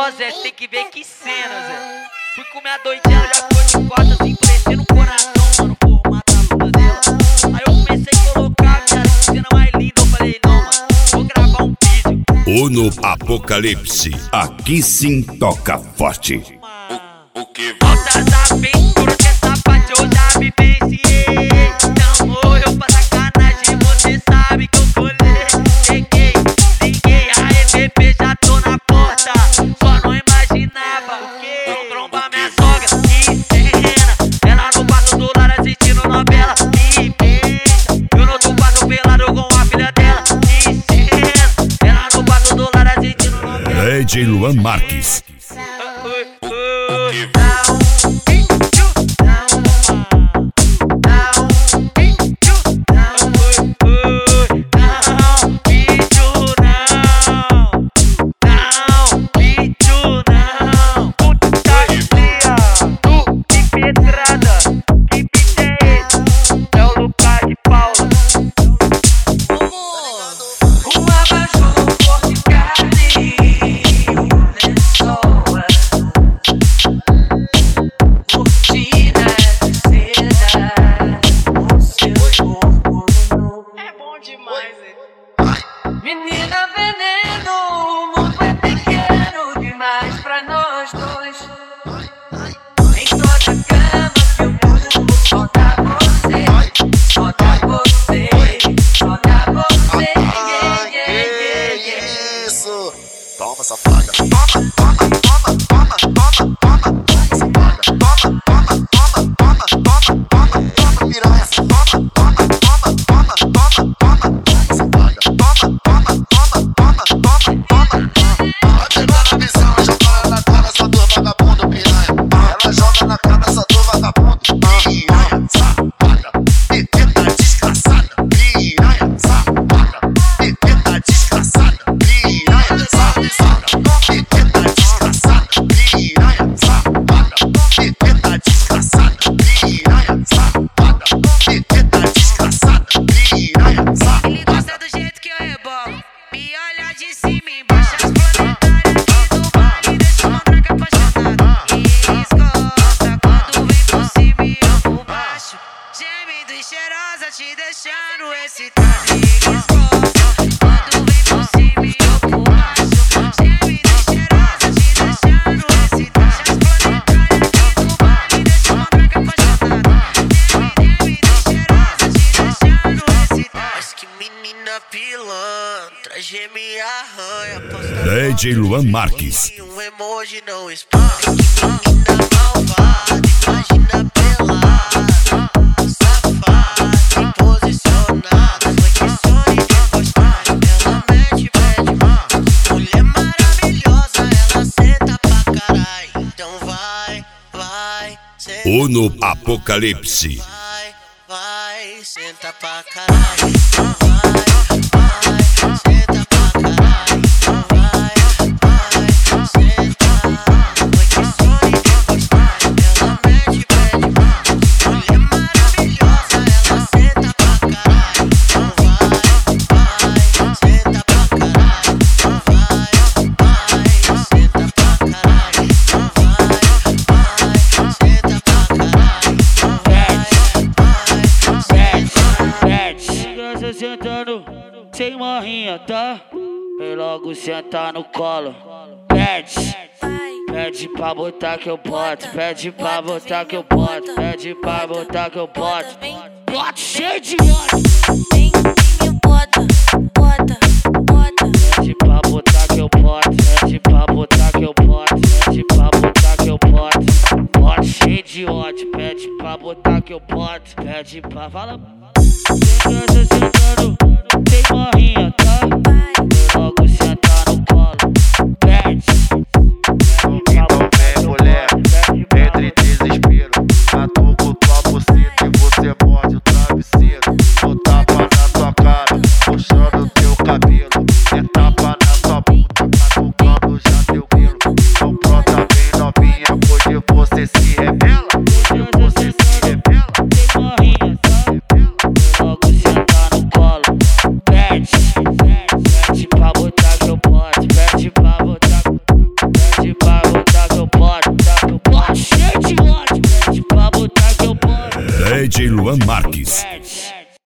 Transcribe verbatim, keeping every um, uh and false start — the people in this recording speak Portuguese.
Ó, Zé, cê tem que ver que cena, Zé. Fui comer a doidinha, já foi de costas, assim, parecendo um coração, mano, por matar a bunda dela. Aí eu comecei a colocar, minha cena mais linda, eu falei, não, mano, vou gravar um vídeo. Ono Apocalipse, aqui sim toca forte. O, o que Volta da aventura que essa parte eu já vivenciei. Não morreu pra sacanagem, você sabe que eu colei. Cheguei, liguei, a E V P já tô na porta. Só não imaginava o que? Comprou pra minha sogra, que cena. Ela no quarto do lado assistindo novela, que beija. Eu no outro quarto pelado com a filha dela, que cena. Ela no quarto do lado assistindo novela. D J Luan Marques. Menina veneno, o mundo é pequeno demais pra nós dois. Em toda cama que eu pulo, só dá você, só dá você, só dá você. Yeah, yeah, yeah, yeah. isso? Toma, safada. Toma, toma, toma, toma, toma, toma, toma, safada. Toma, toma, toma, toma, toma, toma, toma, piranha. Toma, toma, toma, toma, toma, toma, toma, safada. Toma, toma, toma, toma, toma, toma. Vai pegar na visão, joga na cabeça do vagabundo, piranha. Ela joga na cabeça do vagabundo, piranha, safada. Piranha desgraçada, piranha, safada. Piranha desgraçada, piranha, safada. Piranha desgraçada, piranha, safada. Piranha desgraçada, piranha, safada. Piranha desgraçada, piranha, safada. Ele gosta do jeito que eu rebolo, me olha de cima e embaixo. As planetárias aqui do baile deixam uma branca apaixonada. E eles gostam quando vem por cima e eu por baixo. Gemido e cheirosa te deixando excitada. E eles gostam quando vem por cima e eu por baixo. Gemido e cheirosa te deixando excitada. As planetárias aqui do baile deixam uma branca apaixonada. Gemido e cheirosa te deixando excitada. Mas que menina pilantra, geme e arranha. D J Luan Marques. Um emoji não espalha. Que menina malvada, imagina pelada, safada, posicionada. Foi que sonhei de postagem, ela mete, pede mais. Mulher maravilhosa, ela senta pra caralho. Então vai, vai, senta. Ono Apocalipse. Vai, vai, senta pra caralho. Então vai, vai, senta pra caralho. Então vai, vai, senta. Foi que sonhei de postagem, ela mete, pede mais. Mulher maravilhosa, ela senta pra caralho. Então vai, vai, senta pra caralho. Então vai, vai, senta pra caralho. Então vai, vai, senta pra caralho. Então vai, vai, Chega cê sentando sem marrinha, tá? Vem logo sentar no colo. Pede, pede pra botar que eu boto. Pede pra botar que eu boto. Pede pra botar que eu boto. Boto cheio de ódio. Vem, vem me bota, bota, bota. Pede pra botar que eu boto. Pede pra botar que eu boto. Pede pra botar que eu boto. Boto cheio de ódio. Pede pra botar que eu boto. Pede pra fala. Chega cê sentando sem marrinha, tá? Vem logo sentar no colo. Pede. Então vem, mulher, entre desespero. Atuco tua buceta e você morde o travesseiro. Vou tapa na tua cara, puxando teu cabelo. É tapa na tua bunda, catucando já teu grelo. Então pronta, bem novinha, hoje você se revela. Hoje você se revela. Sem marrinha, tá? Vem logo sentar no colo. Pede, pede pra botar que eu boto. Pede pra botar, pede D J Luan Marques.